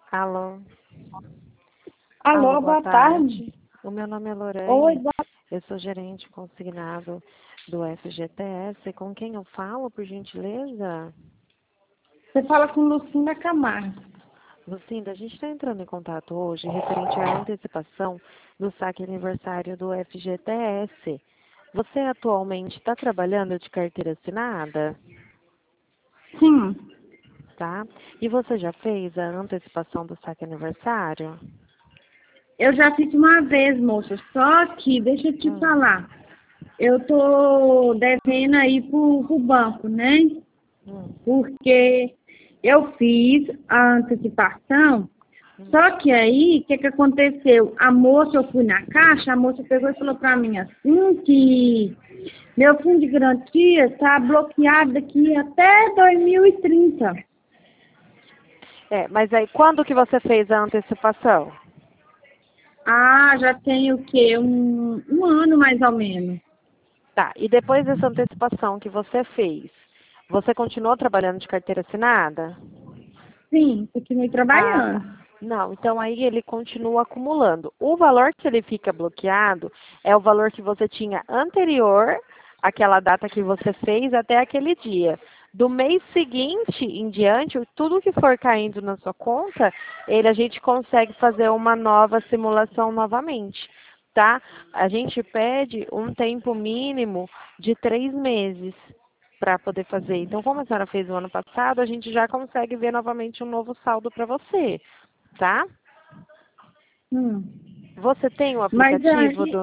Alô? Alô, Alô, boa boa tarde. tarde. O meu nome é Oi, Lorane. boa... Eu sou gerente consignado do FGTS. Com quem eu falo, por gentileza? Você fala com Lucinda Camargo. Lucinda, a gente está entrando em contato hoje referente à antecipação do saque aniversário do FGTS. Você atualmente está trabalhando de carteira assinada? Sim, Tá? E você já fez a antecipação do saque aniversário? eu já fiz uma vez, moça. Só que, deixa eu te Hum, falar. Eu tô devendo aí pro banco, né? hum, Porque eu fiz a antecipação. hum. Só que aí, o que aconteceu? A moça, eu fui na caixa, a moça pegou e falou pra mim assim que meu fundo de garantia tá bloqueado daqui até 2030. Mas aí quando que você fez a antecipação? Ah, já tem o quê? Um ano mais ou menos. Tá, e depois dessa antecipação que você fez, você continuou trabalhando de carteira assinada? Sim, continuei Ah, tá. trabalhando. Não, então aí ele continua acumulando. O valor que ele fica bloqueado é o valor que você tinha anterior àquela data que você fez até aquele dia. Do mês seguinte em diante, tudo que for caindo na sua conta, a gente consegue fazer uma nova simulação novamente, tá? A gente pede um tempo mínimo de 3 meses para poder fazer. Então, como a senhora fez o ano passado, a gente já consegue ver novamente um novo saldo para você, tá? Hum. Você tem o Mas aplicativo aí, do...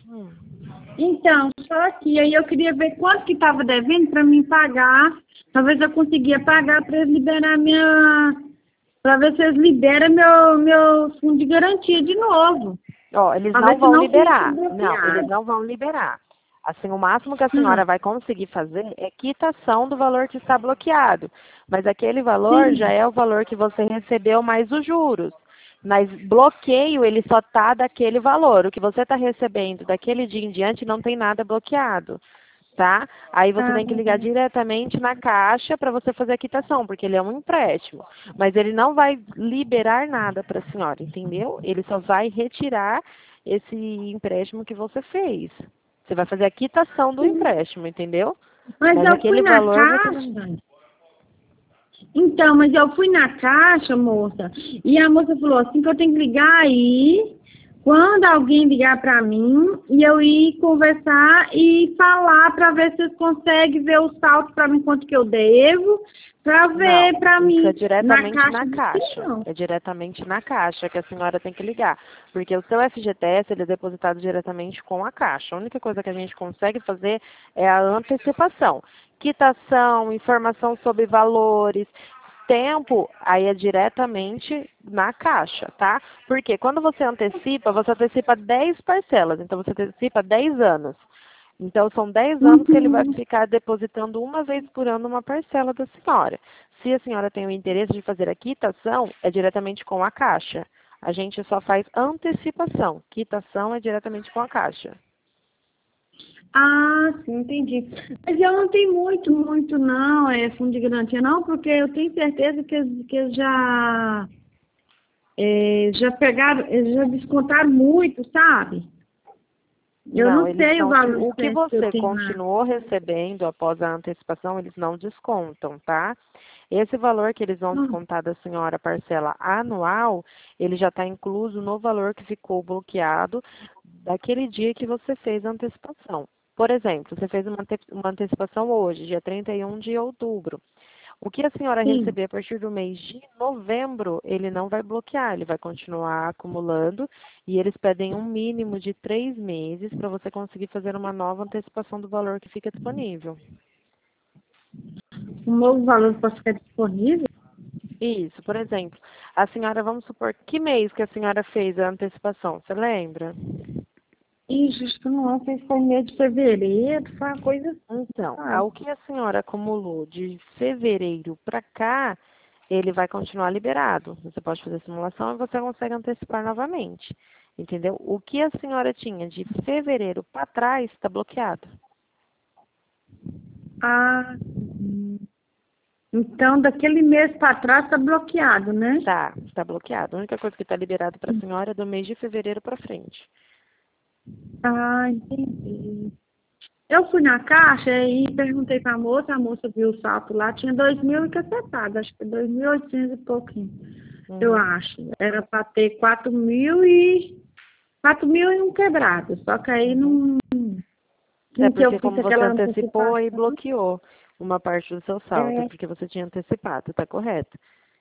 então, só que aí eu queria ver quanto que estava devendo para mim pagar. Talvez eu conseguia pagar para eles liberar minha. Para ver se eles liberam meu fundo de garantia de novo. Ó, eles Para não ver se vão não fica liberar. Não, eles bloqueado. não vão liberar. Assim, o máximo que a Hum. senhora vai conseguir fazer é quitação do valor que está bloqueado. Mas aquele valor já Sim. é o valor que você recebeu mais os juros. Mas bloqueio, ele só está daquele valor. O que você está recebendo daquele dia em diante não tem nada bloqueado, tá? Aí você Ah, tem que ligar diretamente na caixa para você fazer a quitação, porque ele é um empréstimo. Mas ele não vai liberar nada para a senhora, entendeu? Ele só vai retirar esse empréstimo que você fez. Você vai fazer a quitação do sim. empréstimo, entendeu? Mas Mas eu fui aquele na valor você não. caixa. Então, mas eu fui na caixa, moça, e a moça falou assim que eu tenho que ligar aí, quando alguém ligar para mim, e eu ir conversar e falar para ver se eles conseguem ver o saldo para mim quanto que eu devo, para ver Não, para isso é mim na diretamente caixa na do caixa. não. É diretamente na caixa que a senhora tem que ligar. Porque o seu FGTS ele é depositado diretamente com a caixa. A única coisa que a gente consegue fazer é a antecipação. Quitação, informação sobre valores, tempo, aí é diretamente na caixa, tá? Porque quando você antecipa 10 parcelas. Então você antecipa 10 anos. Então, são 10 anos que ele vai Uhum. ficar depositando uma vez por ano uma parcela da senhora. Se a senhora tem o interesse de fazer a quitação, é diretamente com a Caixa. A gente só faz antecipação. Quitação é diretamente com a Caixa. Ah, sim, entendi. Mas eu não tenho muito não, fundo de garantia não, porque eu tenho certeza que eles já pegaram, eles já descontaram muito, sabe? Eu Não, não eles sei o não. valor O que certo que eu você tenho lá. continuou recebendo após a antecipação, eles não descontam, tá? Esse valor que eles vão Hum. descontar da senhora parcela anual, ele já está incluso no valor que ficou bloqueado daquele dia que você fez a antecipação. Por exemplo, você fez uma antecipação hoje, dia 31 de outubro. O que a senhora Sim. receber a partir do mês de novembro, ele não vai bloquear, ele vai continuar acumulando e eles pedem um mínimo de 3 meses para você conseguir fazer uma nova antecipação do valor que fica disponível. O novo valor pode ficar disponível? Isso, por exemplo, a senhora, vamos supor, que mês que a senhora fez a antecipação, você lembra? Ixi, acho que não sei se foi mês de fevereiro, foi uma coisa assim, Então, sabe? o que a senhora acumulou de fevereiro para cá, ele vai continuar liberado. Você pode fazer simulação e você consegue antecipar novamente. Entendeu? O que a senhora tinha de fevereiro para trás está bloqueado. Ah, Então, daquele mês para trás está bloqueado, né? Tá bloqueado. A única coisa que está liberado para a senhora é do mês de fevereiro para frente. Ah, entendi. Eu fui na caixa e perguntei para a moça viu o saldo lá, tinha 2.000 e cacetado, acho que 2.800 e pouquinho, eu acho. Era para ter 4.000 e um quebrado, só que aí não É que eu porque fiz como você aquela antecipou e antecipação. bloqueou uma parte do seu saldo, É, porque você tinha antecipado, tá correto?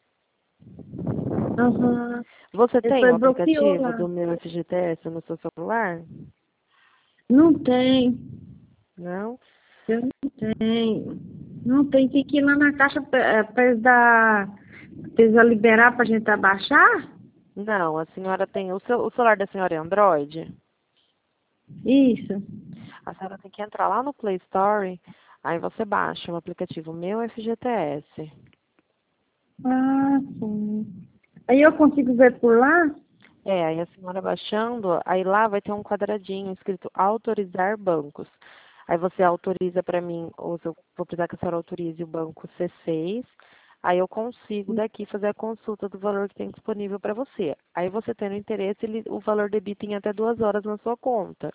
aham. Você Ele tem foi o bloqueou aplicativo lá. do meu FGTS no seu celular? Não tem, Não? eu não tenho. Não tem, tem que ir lá na caixa para eles liberar para a gente abaixar? Não, a senhora tem. O celular da senhora é Android? Isso. A senhora tem que entrar lá no Play Store, aí você baixa o aplicativo Meu FGTS. Ah, sim. Aí eu consigo ver por lá? É, aí a senhora baixando, aí lá vai ter um quadradinho escrito autorizar bancos. Aí você autoriza para mim, ou se eu vou precisar que a senhora autorize o banco C6, aí eu consigo daqui fazer a consulta do valor que tem disponível para você. Aí você tendo interesse, o valor debita em até 2 horas na sua conta.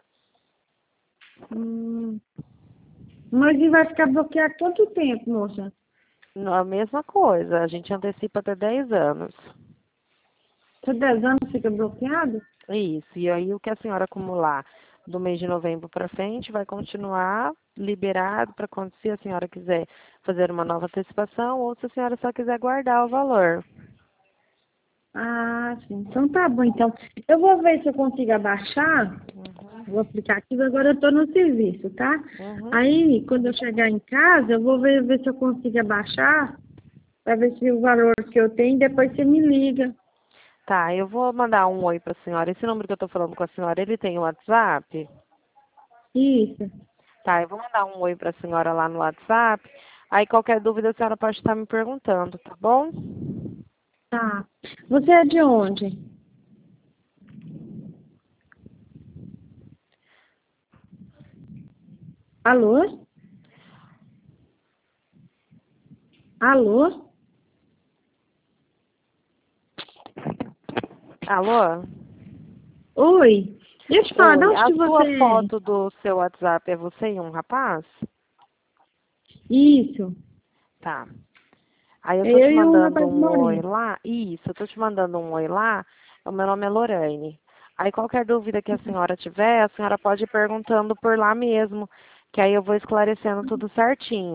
Hum. Mas ele vai ficar bloqueado quanto tempo, moça? A mesma coisa, a gente antecipa até 10 anos. Se 10 anos fica bloqueado? Isso, e aí o que a senhora acumular do mês de novembro para frente vai continuar liberado para quando se a senhora quiser fazer uma nova antecipação ou se a senhora só quiser guardar o valor. Ah, sim. Então tá bom. Então, eu vou ver se eu consigo abaixar o aplicativo. Agora eu estou no serviço, tá? Uhum. Aí, quando eu chegar em casa, eu vou ver se eu consigo abaixar, para ver se o valor que eu tenho, depois você me liga. Tá, eu vou mandar um oi para a senhora. Esse número que eu estou falando com a senhora, ele tem o WhatsApp? Isso. Tá, eu vou mandar um oi para a senhora lá no WhatsApp. Aí qualquer dúvida a senhora pode estar me perguntando, tá bom? Tá. Você é de onde? Alô? Alô? Alô? Oi. Deixa eu te falar, de Oi, onde a que você sua é? foto do seu WhatsApp é você e um rapaz? Isso. Tá. Aí eu É tô te eu e um mandando rapaz um oi moreno. lá. Isso, eu tô te mandando um oi lá. O meu nome é Lorraine. Aí qualquer dúvida que a senhora tiver, a senhora pode ir perguntando por lá mesmo, que aí eu vou esclarecendo tudo certinho.